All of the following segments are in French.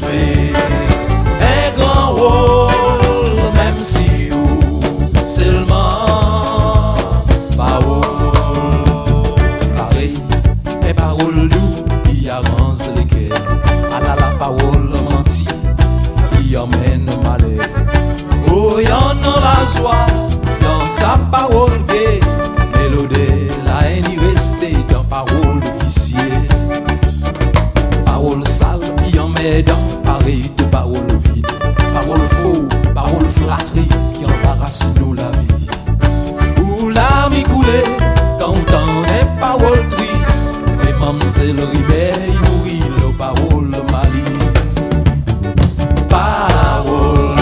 jouer un grand rôle, même si ou seulement parole. Pareil, les paroles doux, il avance lesquelles à la parole menti, il emmène malheur. Oh, y en a la joie dans sa parole gaie, mélodie, la haine y restée dans parole officier. Parole sale, y en met dans pareil de parole vide. Parole faux, parole flatterie qui embarrasse nous la vie. Où l'âme y coulée, quand on entend des paroles tristes, les mamzelles réveillent, nourrit nos paroles malice. Parole,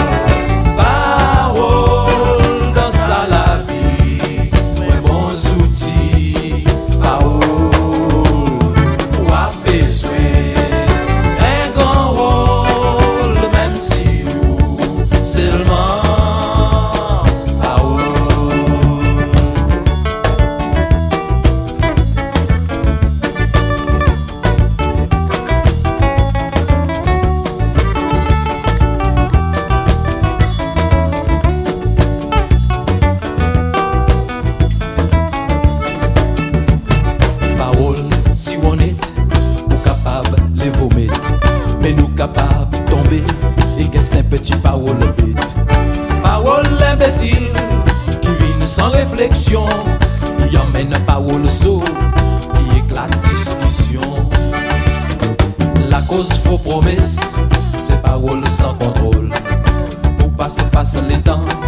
parole, dans ça la vie, moins bons outils. Parole, ou à besoin un grand rôle, même si ou seulement parole. Parole, si honnête, ou capable les vomir, mais nous capables de tomber et que c'est un petit parole bête. Parole imbécile qui vient sans réflexion, il emmène parole saut, qui éclate discussion. La cause faux promesse, c'est parole sans contrôle. Pour passer les temps,